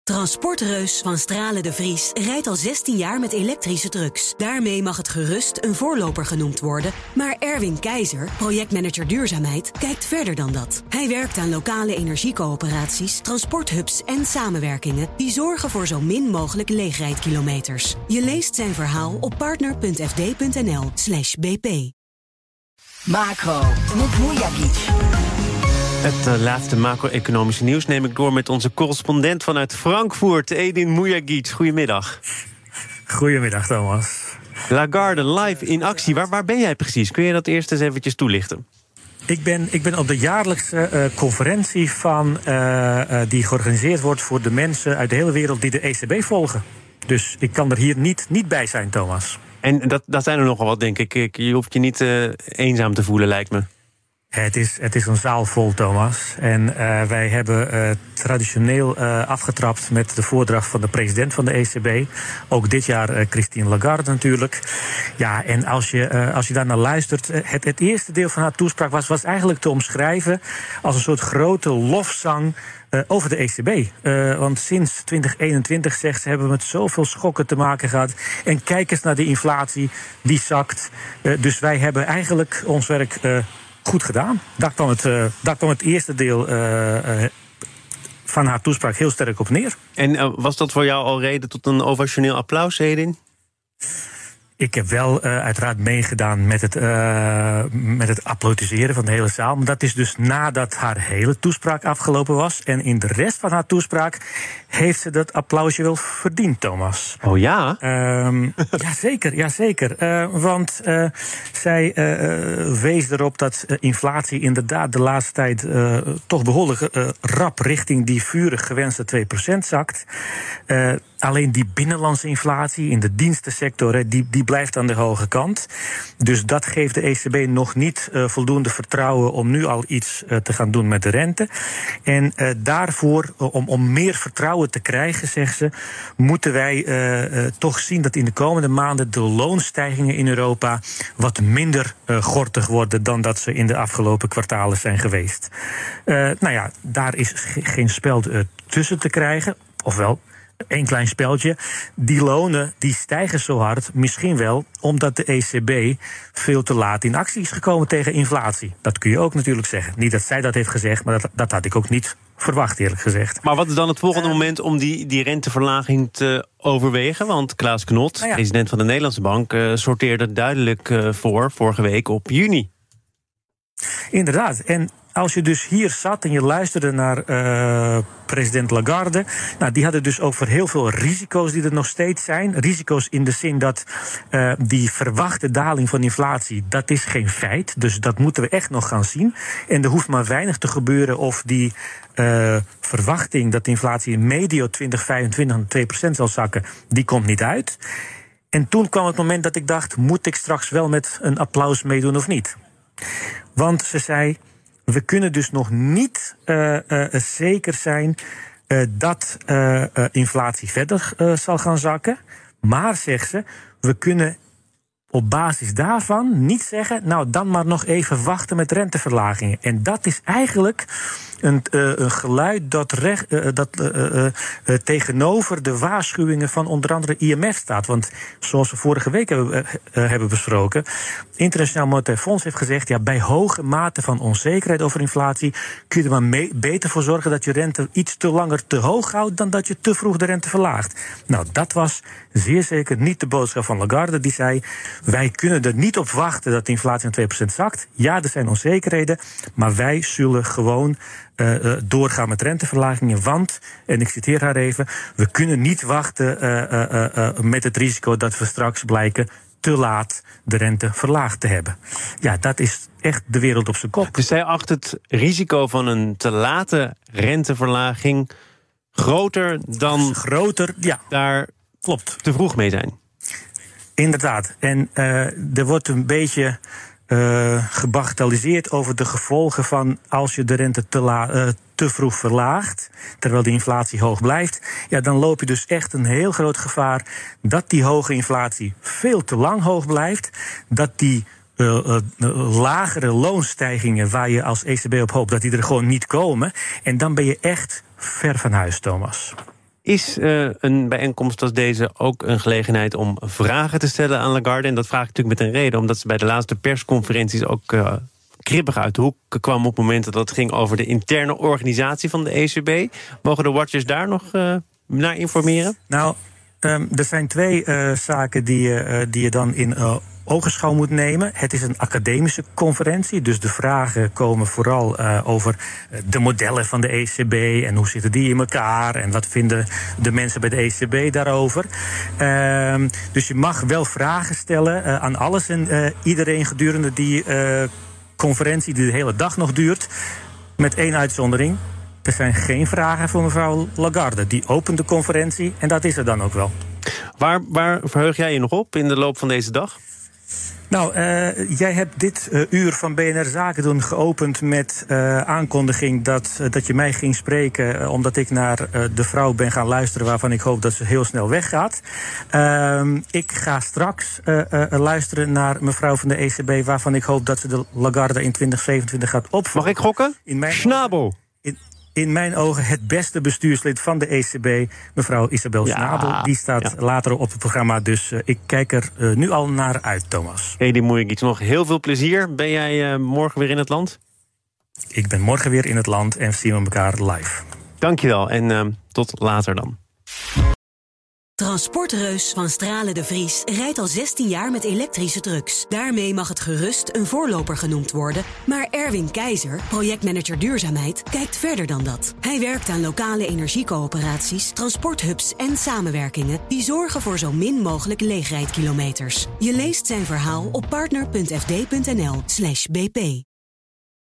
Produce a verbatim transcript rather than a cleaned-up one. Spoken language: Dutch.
Transportreus van Stralen de Vries rijdt al zestien jaar met elektrische trucks. Daarmee mag het gerust een voorloper genoemd worden. Maar Erwin Keizer, projectmanager duurzaamheid, kijkt verder dan dat. Hij werkt aan lokale energiecoöperaties, transporthubs en samenwerkingen die zorgen voor zo min mogelijk leegrijdkilometers. Je leest zijn verhaal op partner.fd.nl slash bp. Macro met Mujagic. Het uh, laatste macro-economische nieuws neem ik door met onze correspondent vanuit Frankfurt, Edin Mujagic. Goedemiddag. Goedemiddag, Thomas. Lagarde live in actie. Waar, waar ben jij precies? Kun je dat eerst eens eventjes toelichten? Ik ben, ik ben op de jaarlijkse uh, conferentie van, uh, uh, die georganiseerd wordt voor de mensen uit de hele wereld die de E C B volgen. Dus ik kan er hier niet, niet bij zijn, Thomas. En dat, dat zijn er nogal wat, denk ik. Je hoeft je niet uh, eenzaam te voelen, lijkt me. Het is, het is een zaal vol, Thomas. En uh, wij hebben uh, traditioneel uh, afgetrapt met de voordracht van de president van de E C B. Ook dit jaar uh, Christine Lagarde natuurlijk. Ja, en als je, uh, als je daar naar luistert, uh, het, het eerste deel van haar toespraak was, was eigenlijk te omschrijven als een soort grote lofzang Uh, over de E C B. Uh, want sinds twintig eenentwintig, zegt ze, hebben we met zoveel schokken te maken gehad. En kijk eens naar de inflatie, die zakt. Uh, dus wij hebben eigenlijk ons werk uh, goed gedaan. Daar kwam het, uh, daar kwam het eerste deel uh, uh, van haar toespraak heel sterk op neer. En uh, was dat voor jou al reden tot een ovationeel applaus, Edin? Ik heb wel uh, uiteraard meegedaan met het, uh, met het applaudisseren van de hele zaal. Maar dat is dus nadat haar hele toespraak afgelopen was. En in de rest van haar toespraak heeft ze dat applausje wel verdiend, Thomas. Oh ja? Um, jazeker, jazeker. Uh, want uh, zij uh, wees erop dat uh, inflatie inderdaad de laatste tijd uh, toch behoorlijk uh, rap richting die vurig gewenste twee procent zakt. Uh, alleen die binnenlandse inflatie in de dienstensector, die, die blijft aan de hoge kant. Dus dat geeft de E C B nog niet uh, voldoende vertrouwen om nu al iets uh, te gaan doen met de rente. En uh, daarvoor, uh, om, om meer vertrouwen te krijgen, zegt ze, moeten wij uh, uh, toch zien dat in de komende maanden de loonstijgingen in Europa wat minder uh, gortig worden dan dat ze in de afgelopen kwartalen zijn geweest. Uh, nou ja, daar is ge- geen spel uh, tussen te krijgen, ofwel Eén klein speldje. Die lonen die stijgen zo hard, misschien wel omdat de E C B veel te laat in actie is gekomen tegen inflatie. Dat kun je ook natuurlijk zeggen. Niet dat zij dat heeft gezegd, maar dat, dat had ik ook niet verwacht, eerlijk gezegd. Maar wat is dan het volgende uh, moment om die, die renteverlaging te overwegen? Want Klaas Knot, nou ja, president van de Nederlandse Bank, uh, sorteerde duidelijk uh, voor vorige week op juni. Inderdaad. En als je dus hier zat en je luisterde naar uh, president Lagarde, nou, die hadden dus over heel veel risico's die er nog steeds zijn. Risico's in de zin dat uh, die verwachte daling van inflatie, dat is geen feit. Dus dat moeten we echt nog gaan zien. En er hoeft maar weinig te gebeuren of die uh, verwachting dat de inflatie in medio twintig vijfentwintig naar twee procent zal zakken, die komt niet uit. En toen kwam het moment dat ik dacht, moet ik straks wel met een applaus meedoen of niet? Want ze zei, we kunnen dus nog niet uh, uh, zeker zijn uh, dat uh, uh, inflatie verder uh, zal gaan zakken. Maar, zegt ze, we kunnen op basis daarvan niet zeggen, nou dan maar nog even wachten met renteverlagingen. En dat is eigenlijk een, uh, een geluid dat, recht, uh, dat uh, uh, uh, tegenover de waarschuwingen van onder andere I M F staat. Want zoals we vorige week hebben, uh, uh, hebben besproken, Internationaal Monetair Fonds heeft gezegd, ja, bij hoge mate van onzekerheid over inflatie kun je er maar mee, beter voor zorgen dat je rente iets te langer te hoog houdt dan dat je te vroeg de rente verlaagt. Nou, dat was zeer zeker niet de boodschap van Lagarde. Die zei, wij kunnen er niet op wachten dat de inflatie naar twee procent zakt. Ja, er zijn onzekerheden, maar wij zullen gewoon Uh, uh, doorgaan met renteverlagingen, want, en ik citeer haar even, we kunnen niet wachten uh, uh, uh, met het risico dat we straks blijken te laat de rente verlaagd te hebben. Ja, dat is echt de wereld op zijn kop. Dus zij acht het risico van een te late renteverlaging groter dan groter, ja, daar klopt, te vroeg mee zijn. Inderdaad. En uh, er wordt een beetje Uh, gebagatelliseerd over de gevolgen van als je de rente te, la, uh, te vroeg verlaagt, terwijl de inflatie hoog blijft, ja, dan loop je dus echt een heel groot gevaar dat die hoge inflatie veel te lang hoog blijft, dat die uh, uh, lagere loonstijgingen waar je als E C B op hoopt, dat die er gewoon niet komen. En dan ben je echt ver van huis, Thomas. Is uh, een bijeenkomst als deze ook een gelegenheid om vragen te stellen aan Lagarde? En dat vraag ik natuurlijk met een reden, omdat ze bij de laatste persconferenties ook uh, kribbig uit de hoek kwam op momenten dat het ging over de interne organisatie van de E C B. Mogen de watchers daar nog uh, naar informeren? Nou, um, er zijn twee uh, zaken die, uh, die je dan in uh, ogenschouw moet nemen. Het is een academische conferentie, dus de vragen komen vooral uh, over de modellen van de E C B en hoe zitten die in elkaar en wat vinden de mensen bij de E C B daarover. Uh, dus je mag wel vragen stellen uh, aan alles en uh, iedereen gedurende die uh, conferentie die de hele dag nog duurt, met één uitzondering. Er zijn geen vragen voor mevrouw Lagarde. Die opent de conferentie en dat is er dan ook wel. Waar, waar verheug jij je nog op in de loop van deze dag? Nou, uh, jij hebt dit uh, uur van B N R Zaken doen geopend met uh, aankondiging dat, uh, dat je mij ging spreken, uh, omdat ik naar uh, de vrouw ben gaan luisteren waarvan ik hoop dat ze heel snel weggaat. Uh, ik ga straks uh, uh, luisteren naar mevrouw van de E C B waarvan ik hoop dat ze de Lagarde in twintig zevenentwintig gaat opvolgen. Mag ik gokken? In mijn Schnabel. In, in mijn ogen het beste bestuurslid van de E C B, mevrouw Isabel Ja, Schnabel. Die staat ja. later op het programma, dus uh, ik kijk er uh, nu al naar uit, Thomas. Edi Mujagic, nog heel veel plezier. Ben jij uh, morgen weer in het land? Ik ben morgen weer in het land en zien we elkaar live. Dankjewel en uh, tot later dan. Transportreus van Stralen de Vries rijdt al zestien jaar met elektrische trucks. Daarmee mag het gerust een voorloper genoemd worden. Maar Erwin Keizer, projectmanager duurzaamheid, kijkt verder dan dat. Hij werkt aan lokale energiecoöperaties, transporthubs en samenwerkingen die zorgen voor zo min mogelijk leegrijdkilometers. Je leest zijn verhaal op partner punt f d punt n l slash b p.